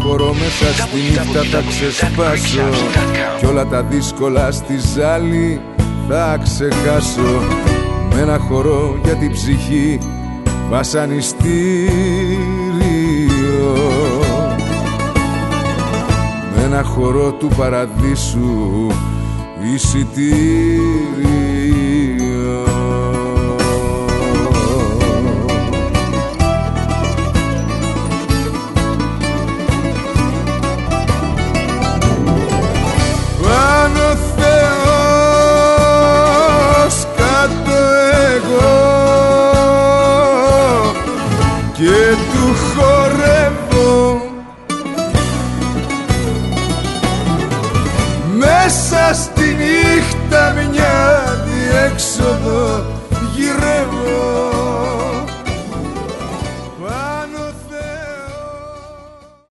χώρο μέσα στη νύχτα θα ξεσπάσω κι όλα τα δύσκολα στη ζάλη θα ξεχάσω. Με ένα χορό για την ψυχή βασανιστήριο, με ένα χορό του παραδείσου εισιτήριο. Πάνω Θεός, κάτω εγώ και του χορεύω μέσα